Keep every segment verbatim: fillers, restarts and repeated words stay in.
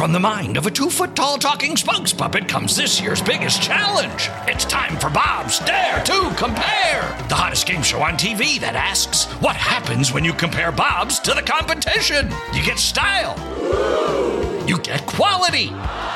From the mind of a two-foot-tall talking spokes puppet comes this year's biggest challenge. It's time for Bob's Dare to Compare, the hottest game show on T V that asks, what happens when you compare Bobs to the competition? You get style. You get quality.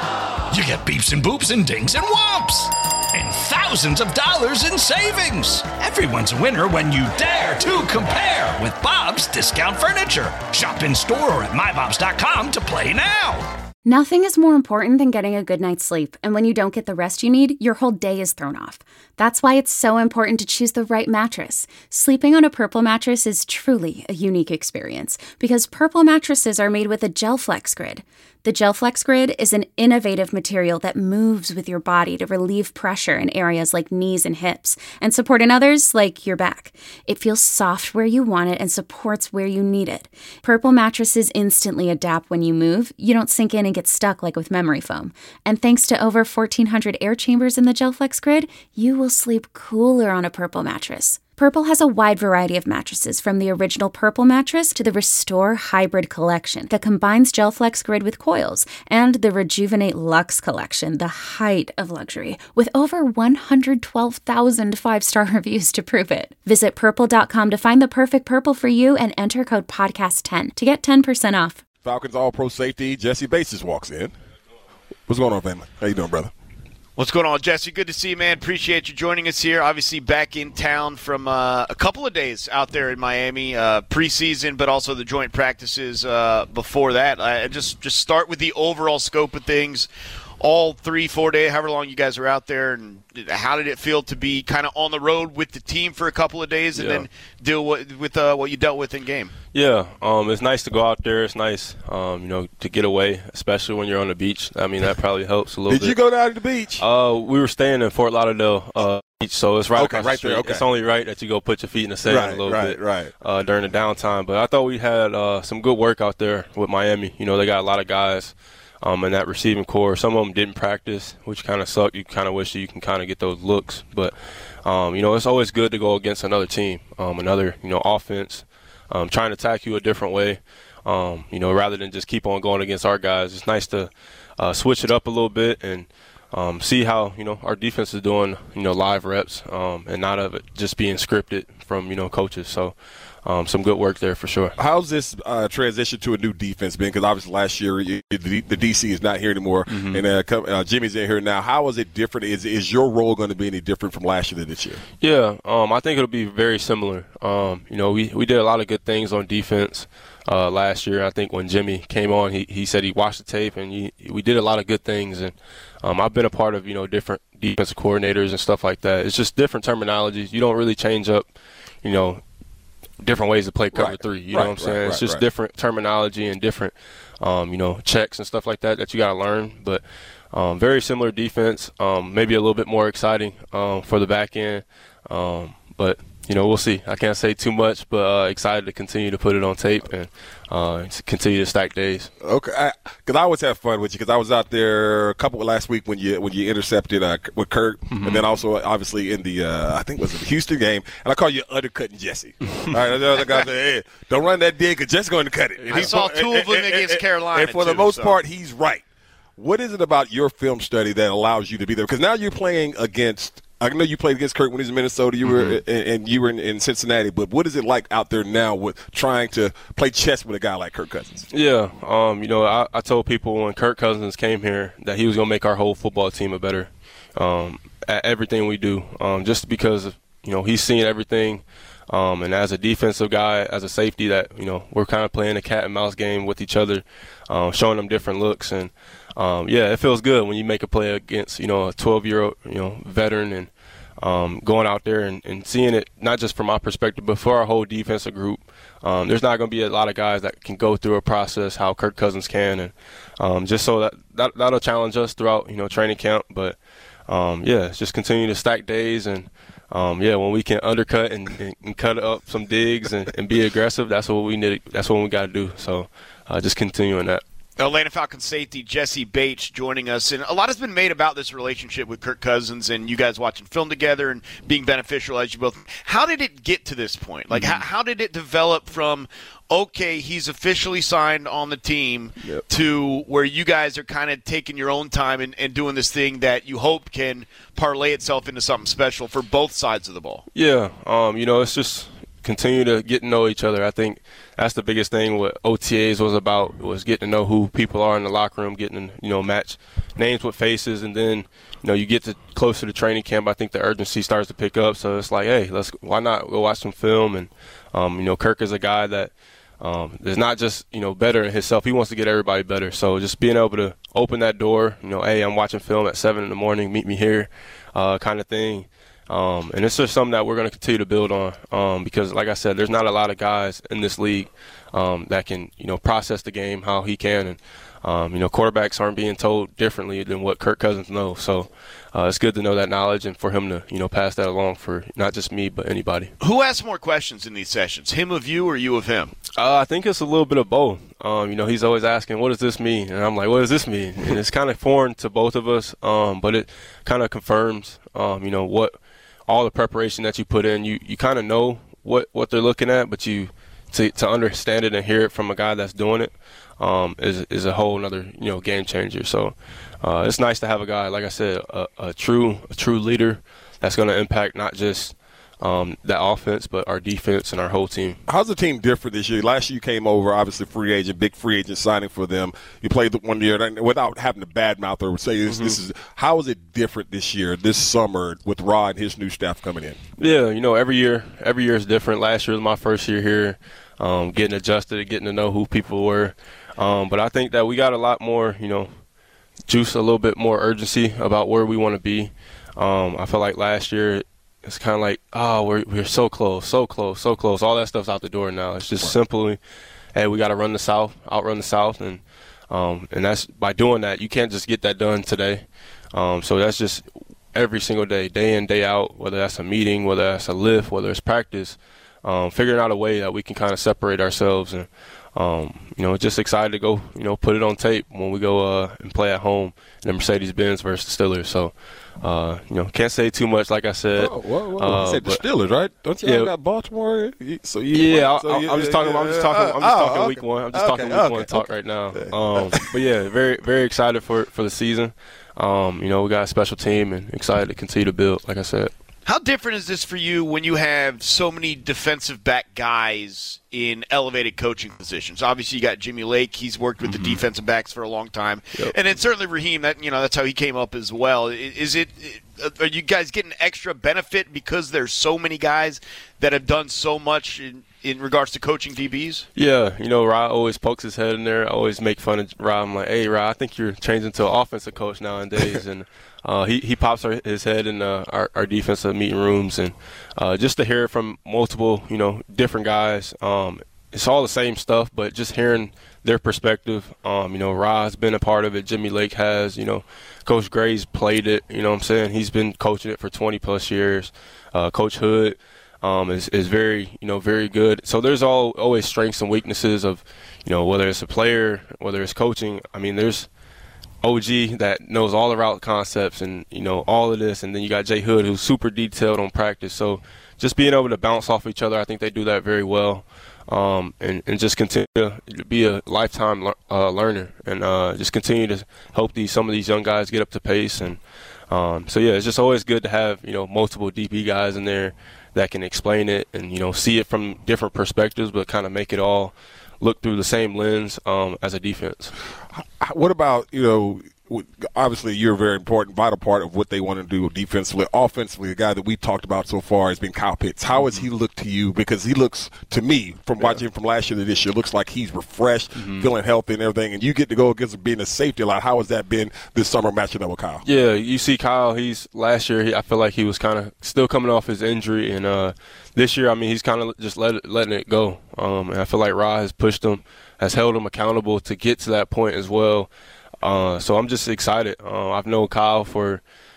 You get beeps and boops and dings and whomps. And thousands of dollars in savings. Everyone's a winner when you dare to compare with Bob's Discount Furniture. Shop in store or at my bobs dot com to play now. Nothing is more important than getting a good night's sleep, and when you don't get the rest you need, your whole day is thrown off. That's why it's so important to choose the right mattress. Sleeping on a Purple mattress is truly a unique experience, because Purple mattresses are made with a GelFlex Grid. The GelFlex Grid is an innovative material that moves with your body to relieve pressure in areas like knees and hips, and support in others like your back. It feels soft where you want it and supports where you need it. Purple mattresses instantly adapt when you move. You don't sink in and get stuck like with memory foam. And thanks to over fourteen hundred air chambers in the GelFlex Grid, you will sleep cooler on a Purple mattress. Purple has a wide variety of mattresses, from the original Purple mattress to the Restore Hybrid collection that combines GelFlex Grid with coils, and the Rejuvenate Luxe collection, the height of luxury, with over one hundred twelve thousand five-star reviews to prove it. Visit purple dot com to find the perfect Purple for you and enter code podcast ten to get ten percent off. Falcons All-Pro safety Jesse Bates walks in. What's going on, family? How you doing, brother? What's going on, Jesse? Good to see you, man. Appreciate you joining us here. Obviously back in town from uh, a couple of days out there in Miami, uh, preseason, but also the joint practices uh, before that. I just just start with the overall scope of things. All three, four days, however long you guys were out there, and how did it feel to be kind of on the road with the team for a couple of days and yeah. then deal with, with uh, what you dealt with in game? Yeah, um, it's nice to go out there. It's nice, um, you know, to get away, especially when you're on the beach. I mean, that probably helps a little did bit. Did you go down to the beach? Uh, we were staying in Fort Lauderdale uh, Beach, so it's right okay, across right the street. There, okay. It's only right that you go put your feet in the sand right, a little right, bit right. Uh, during the downtime. But I thought we had uh, some good work out there with Miami. You know, they got a lot of guys. Um, in that receiving core. Some of them didn't practice, which kind of sucked. You kind of wish that you can kind of get those looks. But, um, you know, it's always good to go against another team, um, another, you know, offense, um, trying to attack you a different way, um, you know, rather than just keep on going against our guys. It's nice to uh, switch it up a little bit and um, see how, you know, our defense is doing, you know, live reps um, and not of it just being scripted from, you know, coaches. So, Um, some good work there for sure. How's this uh, transition to a new defense been? Because obviously last year you, the, the D C is not here anymore, mm-hmm. and uh, come, uh, Jimmy's in here now. How is it different? Is is your role going to be any different from last year to this year? Yeah, um, I think it'll be very similar. Um, you know, we, we did a lot of good things on defense uh, last year. I think when Jimmy came on, he, he said he watched the tape, and he, we did a lot of good things. And um, I've been a part of, you know, different defensive coordinators and stuff like that. It's just different terminologies. You don't really change up, you know, different ways to play cover right. three. You right. know what I'm saying? Right. It's just right. different terminology and different, um, you know, checks and stuff like that that you got to learn. But um, very similar defense, um, maybe a little bit more exciting um, for the back end. Um, but, you know, we'll see. I can't say too much, but uh, excited to continue to put it on tape and uh, continue to stack days. Okay, because I, I always have fun with you because I was out there a couple last week when you when you intercepted uh, with Kurt, mm-hmm. and then also obviously in the uh, I think it was the Houston game, and I call you undercutting Jesse. All right, the other guy said, "Hey, don't run that dig because Jesse's going to cut it." And I saw two of them and, against and, Carolina, and for too, the most so. part, he's right. What is it about your film study that allows you to be there? Because now you're playing against. I know you played against Kurt when he was in Minnesota, you were mm-hmm. and, and you were in, in Cincinnati. But what is it like out there now with trying to play chess with a guy like Kirk Cousins? Yeah, um, you know, I, I told people when Kirk Cousins came here that he was going to make our whole football team a better um, at everything we do, um, just because of, you know, he's seen everything. Um, and as a defensive guy, as a safety, that, you know, we're kind of playing a cat and mouse game with each other, um, showing them different looks. And, um, yeah, it feels good when you make a play against, you know, a twelve-year-old, you know, veteran and um, going out there and, and seeing it, not just from my perspective, but for our whole defensive group. Um, there's not going to be a lot of guys that can go through a process how Kirk Cousins can. And um, just so that, that, that'll challenge us throughout, you know, training camp. But, um, yeah, just continue to stack days and, Um, yeah, when we can undercut and, and, and cut up some digs and, and be aggressive, that's what we need. That's what we got to do. So, uh, just continuing that. Atlanta Falcons safety Jesse Bates joining us, and a lot has been made about this relationship with Kirk Cousins and you guys watching film together and being beneficial as you both. How did it get to this point? Like, mm-hmm. how, how did it develop from, okay, he's officially signed on the team, yep. to where you guys are kind of taking your own time and, and doing this thing that you hope can parlay itself into something special for both sides of the ball? Yeah, um, you know, it's just continue to get to know each other. I think that's the biggest thing what O T As was about, was getting to know who people are in the locker room, getting to, you know, match names with faces, and then, you know, you get to closer to training camp, I think the urgency starts to pick up. So it's like, hey, let's why not go watch some film? And, um, you know, Kirk is a guy that um, is not just, you know, better in himself. He wants to get everybody better. So just being able to open that door, you know, hey, I'm watching film at seven in the morning, meet me here, uh, kind of thing. Um, and it's just something that we're going to continue to build on, um, because, like I said, there's not a lot of guys in this league um, that can, you know, process the game how he can. And, um, you know, quarterbacks aren't being told differently than what Kirk Cousins knows. So uh, it's good to know that knowledge and for him to, you know, pass that along for not just me but anybody. Who asks more questions in these sessions, him of you or you of him? Uh, I think it's a little bit of both. Um, you know, he's always asking, what does this mean? And I'm like, what does this mean? And it's kind of foreign to both of us, um, but it kind of confirms, um, you know, what – all the preparation that you put in. You, you kind of know what, what they're looking at, but you to to understand it and hear it from a guy that's doing it um, is is a whole other, you know, game changer. So uh, it's nice to have a guy, like I said, a, a true a true leader that's going to impact not just um, that offense, but our defense and our whole team. How's the team different this year? Last year you came over, obviously free agent, big free agent signing for them. You played the one year without having to badmouth or say this, mm-hmm. this is how is it different this year, this summer with Rod and his new staff coming in? Yeah, you know, every year, every year is different. Last year was my first year here, um, getting adjusted, getting to know who people were. Um, but I think that we got a lot more, you know, juice, a little bit more urgency about where we want to be. Um, I feel like last year, it's kind of like, oh, we're we're so close, so close, so close. All that stuff's out the door now. It's just right. simply, hey, we got to run the South, outrun the South, and um, and that's by doing that. You can't just get that done today. Um, so that's just every single day, day in, day out. Whether that's a meeting, whether that's a lift, whether it's practice, um, figuring out a way that we can kind of separate ourselves and. Um, you know, just excited to go, you know, put it on tape when we go uh, and play at home in the Mercedes-Benz versus the Steelers. So, uh, you know, can't say too much, like I said. Whoa, whoa, whoa. Uh, you said the Steelers, right? Don't you yeah, got Baltimore? So you yeah, so you, I'm just talking. I'm just talking. I'm just oh, talking okay. week one. I'm just okay, talking week okay, one talk okay. right now. Um, but yeah, very, very excited for for the season. Um, you know, we got a special team and excited to continue to build, like I said. How different is this for you when you have so many defensive back guys in elevated coaching positions? Obviously, you got Jimmy Lake. He's worked with mm-hmm. the defensive backs for a long time. Yep. And then certainly Raheem, that, you know, that's how he came up as well. Is it – are you guys getting extra benefit because there's so many guys that have done so much in, in regards to coaching D Bs? Yeah. You know, Ra always pokes his head in there. I always make fun of Ra. I'm like, hey, Ra, I think you're changing to an offensive coach nowadays. and – Uh, he, he pops our, his head in uh, our, our defensive meeting rooms, and uh, just to hear it from multiple, you know, different guys. Um, it's all the same stuff, but just hearing their perspective. Um, you know, Ra's been a part of it. Jimmy Lake has. You know, Coach Gray's played it. You know what I'm saying? He's been coaching it for twenty plus years. Uh, Coach Hood um, is is very, you know, very good. So there's all always strengths and weaknesses of, you know, whether it's a player, whether it's coaching. I mean, there's O G that knows all the route concepts and, you know, all of this. And then you got Jay Hood, who's super detailed on practice. So just being able to bounce off each other, I think they do that very well. Um, and, and just continue to be a lifetime uh, learner and uh, just continue to help these some of these young guys get up to pace. And um, so, yeah, it's just always good to have, you know, multiple D P guys in there that can explain it and, you know, see it from different perspectives, but kind of make it all look through the same lens um, as a defense. What about, you know, obviously you're a very important, vital part of what they want to do defensively. Offensively, the guy that we've talked about so far has been Kyle Pitts. How has he looked to you? Because he looks, to me, from watching him from last year to this year, looks like he's refreshed, mm-hmm. feeling healthy and everything, and you get to go against him being a safety a lot. How has that been this summer matching up with Kyle? Yeah, you see Kyle, he's last year, he, I feel like he was kind of still coming off his injury, and uh, this year, I mean, he's kind of just let it, letting it go. Um, and I feel like Ra has pushed him, has held him accountable to get to that point as well. Uh, so I'm just excited. Uh, I've known Kyle for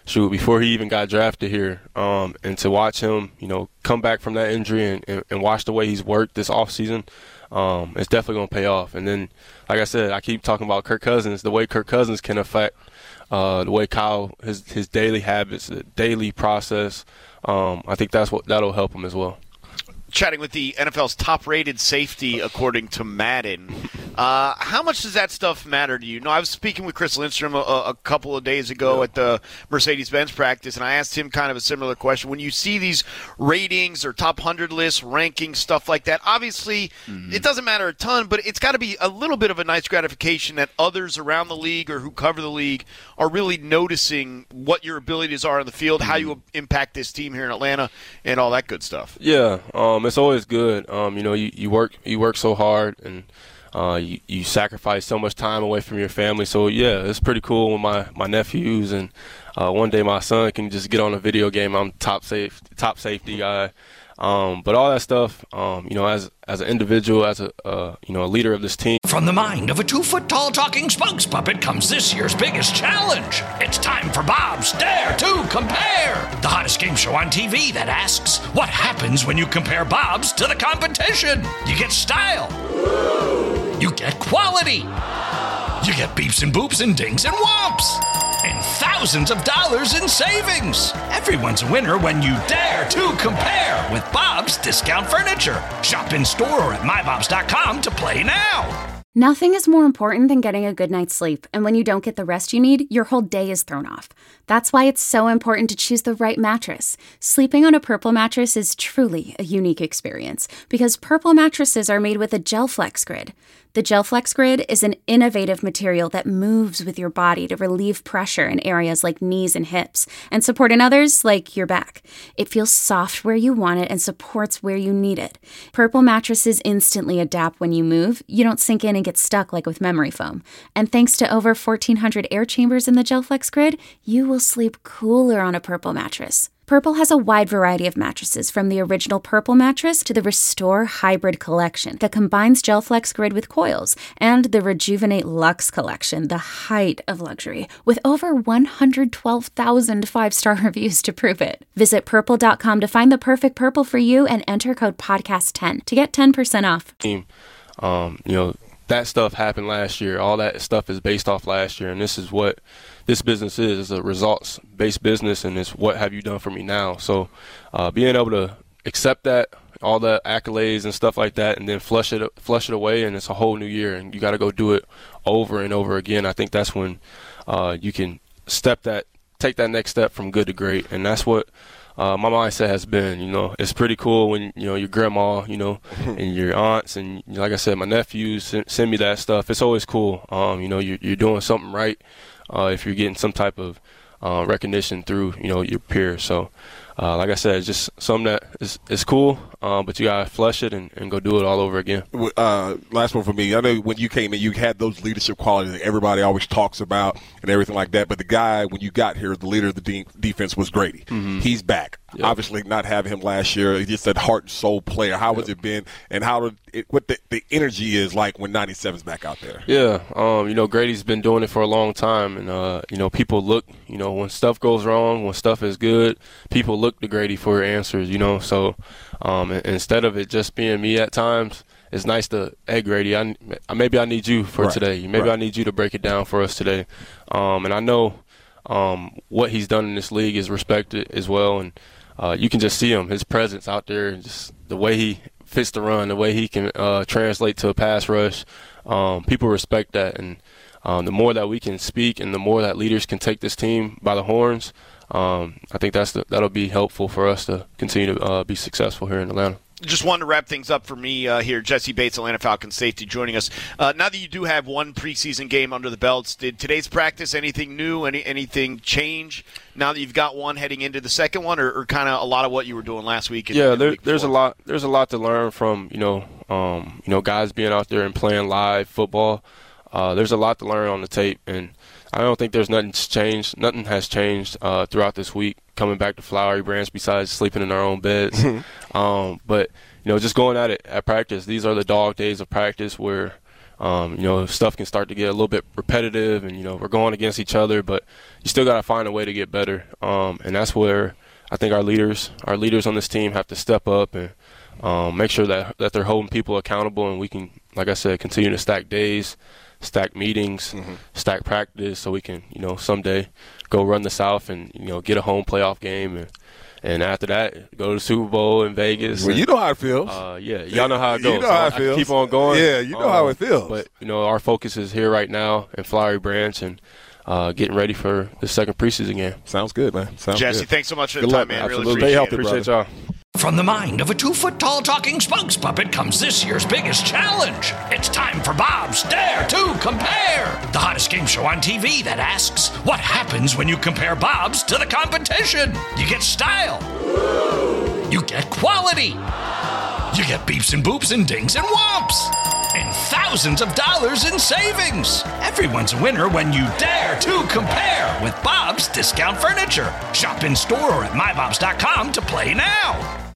shoot, before he even got drafted here. Um, and to watch him, you know, come back from that injury and, and, and watch the way he's worked this offseason, um, it's definitely going to pay off. And then, like I said, I keep talking about Kirk Cousins, the way Kirk Cousins can affect uh, the way Kyle, his, his daily habits, the daily process. Um, I think that's what that'll help him as well. Chatting with the N F L's top-rated safety, according to Madden. Uh, how much does that stuff matter to you? No, I was speaking with Chris Lindstrom a, a couple of days ago yeah. at the Mercedes-Benz practice, and I asked him kind of a similar question. When you see these ratings or top one hundred lists, rankings, stuff like that, obviously mm-hmm. it doesn't matter a ton, but it's got to be a little bit of a nice gratification that others around the league or who cover the league are really noticing what your abilities are on the field, mm-hmm. how you impact this team here in Atlanta, and all that good stuff. Yeah, um, it's always good. Um, you know, you, you work you work so hard, and uh, you, you sacrifice so much time away from your family. So, yeah, it's pretty cool when my, my nephews and uh, one day my son can just get on a video game. I'm top safe, top safety guy. Um, but all that stuff, um, you know, as as an individual, as a uh, you know a leader of this team. From the mind of a two-foot-tall talking spokes puppet comes this year's biggest challenge. It's time for Bob's Dare to Compare, the hottest game show on T V that asks, what happens when you compare Bob's to the competition? You get style. You get quality. You get beeps and boops and dings and whomps. And thousands of dollars in savings. Everyone's a winner when you dare to compare with Bob's Discount Furniture. Shop in store or at my bobs dot com to play now. Nothing is more important than getting a good night's sleep, and when you don't get the rest you need, your whole day is thrown off. That's why it's so important to choose the right mattress. Sleeping on a Purple mattress is truly a unique experience, because Purple mattresses are made with a GelFlex Grid. The GelFlex Grid is an innovative material that moves with your body to relieve pressure in areas like knees and hips, and support in others like your back. It feels soft where you want it and supports where you need it. Purple mattresses instantly adapt when you move. You don't sink in and get stuck like with memory foam. And thanks to over fourteen hundred air chambers in the GelFlex Grid, you will sleep cooler on a Purple mattress. Purple has a wide variety of mattresses, from the original Purple mattress to the Restore Hybrid collection that combines GelFlex Grid with coils, and the Rejuvenate Luxe collection, the height of luxury, with over one hundred twelve thousand five-star reviews to prove it. Visit purple dot com to find the perfect Purple for you and enter code podcast ten to get ten percent off. Um, you know, that stuff happened last year. All that stuff is based off last year, and this is what this business is. It's a results-based business, and it's what have you done for me now. So uh, being able to accept that, all the accolades and stuff like that, and then flush it flush it away, and it's a whole new year, and you got to go do it over and over again. I think that's when uh, you can step that, take that next step from good to great, and that's what Uh, my mindset has been. You know, it's pretty cool when, you know, your grandma, you know, and your aunts, and like I said, my nephews send, send me that stuff. It's always cool. Um, you know, you're, you're doing something right uh, if you're getting some type of uh, recognition through, you know, your peers. So, uh, like I said, it's just something that is, is cool, uh, but you got to flush it and, and go do it all over again. Uh, last one for me. I know when you came in, you had those leadership qualities that everybody always talks about and everything like that. But the guy, when you got here, the leader of the de- defense was Grady. Mm-hmm. He's back. Yep. Obviously, not having him last year, he's just that heart and soul player. How yep. has it been, and how did it, what the, the energy is like when ninety-seven's back out there? Yeah, um, you know, Grady's been doing it for a long time, and uh, you know, people look, you know, when stuff goes wrong, when stuff is good, people look to Grady for answers. You know, so um, instead of it just being me at times, it's nice to, hey, Grady, I, maybe I need you for right. today. Maybe right. I need you to break it down for us today. Um, and I know um, what he's done in this league is respected as well, and Uh, you can just see him, his presence out there, and just the way he fits the run, the way he can uh, translate to a pass rush. Um, people respect that, and um, the more that we can speak and the more that leaders can take this team by the horns, um, I think that's the, that'll be helpful for us to continue to uh, be successful here in Atlanta. Just wanted to wrap things up for me uh, here. Jesse Bates, Atlanta Falcons safety, joining us. Uh, now that you do have one preseason game under the belts, did today's practice anything new, any anything change now that you've got one heading into the second one, or, or kind of a lot of what you were doing last week? Yeah, there, there's a lot. There's a lot to learn from you know, um, you know, guys being out there and playing live football. Uh, there's a lot to learn on the tape, and I don't think there's nothing changed. Nothing has changed uh, throughout this week. Coming back to Flowery Branch, besides sleeping in our own beds. um, but, you know, just going at it at practice, these are the dog days of practice where Um, you know, stuff can start to get a little bit repetitive, and you know, we're going against each other, but you still got to find a way to get better. Um, and that's where I think our leaders, our leaders on this team, have to step up and um, make sure that that they're holding people accountable, and we can, like I said, continue to stack days, stack meetings, mm-hmm. stack practice, so we can, you know, someday go run the South and, you know, get a home playoff game, and and after that, go to the Super Bowl in Vegas. Well, and, you know how it feels. Uh, yeah, y'all know how it goes. You know so how it I, feels. I keep on going. Yeah, you know um, how it feels. But, you know, our focus is here right now in Flowery Branch and uh, getting ready for the second preseason game. Sounds good, man. Sounds Jesse, good. thanks so much for good the time, luck, man. man. Really Absolutely. appreciate, Stay healthy, it. Appreciate y'all. From the mind of a two-foot-tall talking spokes puppet comes this year's biggest challenge. It's time for Bob's Dare to Compare, the hottest game show on T V that asks, what happens when you compare Bob's to the competition? You get style. You get quality. You get beeps and boops and dings and whomps. And thousands of dollars in savings. Everyone's a winner when you dare to compare with Bob's Discount Furniture. Shop in store or at my bobs dot com to play now.